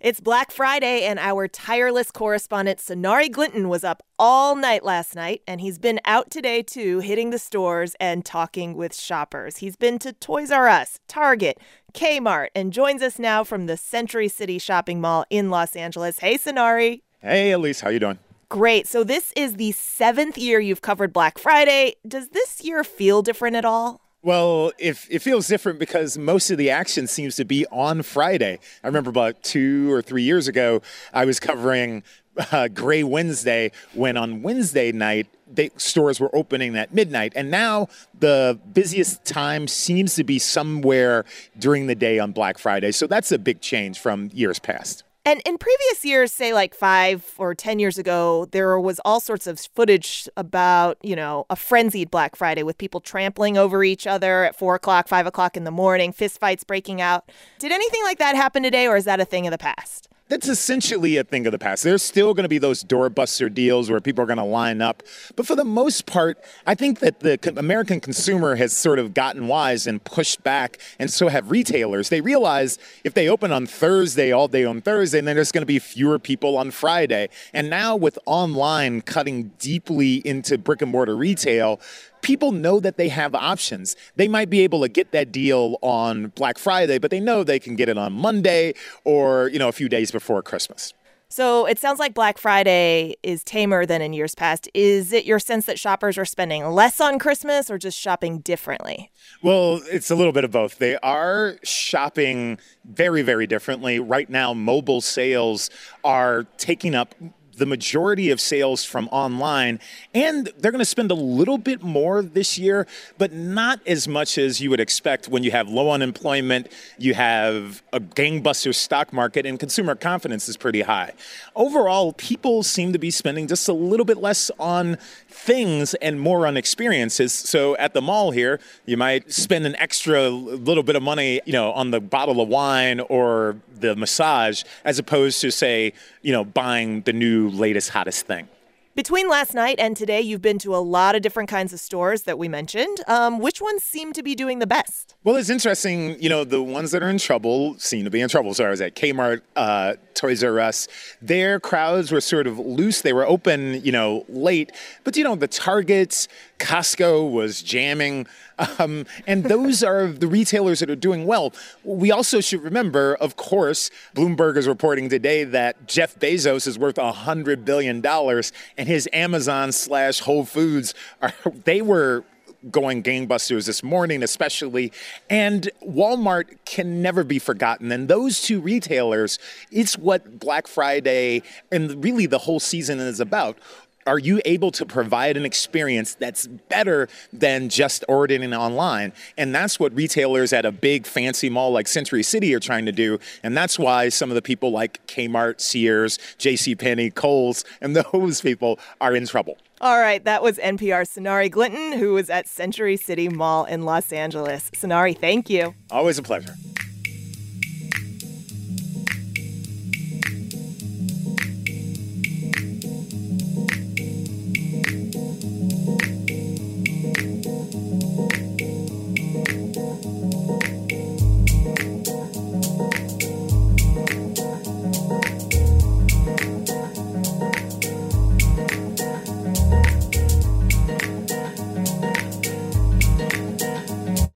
It's Black Friday, and our tireless correspondent Sonari Glinton was up all night last night, and he's been out today, too, hitting the stores and talking with shoppers. He's been to Toys R Us, Target, Kmart, and joins us now from the Century City Shopping Mall in Los Angeles. Hey, Sonari. Hey, Elise. How you doing? Great. So this is the 7th year you've covered Black Friday. Does this year feel different at all? Well, it feels different because most of the action seems to be on Friday. I remember about 2 or 3 years ago, I was covering Gray Wednesday when on Wednesday night, stores were opening at midnight. And now the busiest time seems to be somewhere during the day on Black Friday. So that's a big change from years past. And in previous years, say like 5 or 10 years ago, there was all sorts of footage about, a frenzied Black Friday with people trampling over each other at 4 o'clock, 5 o'clock in the morning, fistfights breaking out. Did anything like that happen today, or is that a thing of the past? That's essentially a thing of the past. There's still going to be those doorbuster deals where people are going to line up. But for the most part, I think that the American consumer has sort of gotten wise and pushed back, and so have retailers. They realize if they open on Thursday, all day on Thursday, then there's going to be fewer people on Friday. And now with online cutting deeply into brick and mortar retail, people know that they have options. They might be able to get that deal on Black Friday, but they know they can get it on Monday or, a few days before Christmas. So it sounds like Black Friday is tamer than in years past. Is it your sense that shoppers are spending less on Christmas or just shopping differently? Well, it's a little bit of both. They are shopping very, very differently. Right now, mobile sales are taking up the majority of sales from online, and they're going to spend a little bit more this year, but not as much as you would expect when you have low unemployment, you have a gangbuster stock market, and consumer confidence is pretty high. Overall, people seem to be spending just a little bit less on things and more on experiences. So at the mall here, you might spend an extra little bit of money, on the bottle of wine or the massage, as opposed to, say, buying the new latest, hottest thing. Between last night and today, you've been to a lot of different kinds of stores that we mentioned. Which ones seem to be doing the best? Well, it's interesting. The ones that are in trouble seem to be in trouble. So I was at Kmart, Toys R Us. Their crowds were sort of loose. They were open, late. But, the Targets, Costco was jamming. And those are the retailers that are doing well. We also should remember, of course, Bloomberg is reporting today that Jeff Bezos is worth $100 billion, and his Amazon/Whole Foods, they were going gangbusters this morning, especially. And Walmart can never be forgotten. And those two retailers, it's what Black Friday and really the whole season is about. Are you able to provide an experience that's better than just ordering online? And that's what retailers at a big fancy mall like Century City are trying to do. And that's why some of the people like Kmart, Sears, JCPenney, Kohl's, and those people are in trouble. All right, that was NPR's Sonari Glinton, who was at Century City Mall in Los Angeles. Sonari, thank you. Always a pleasure.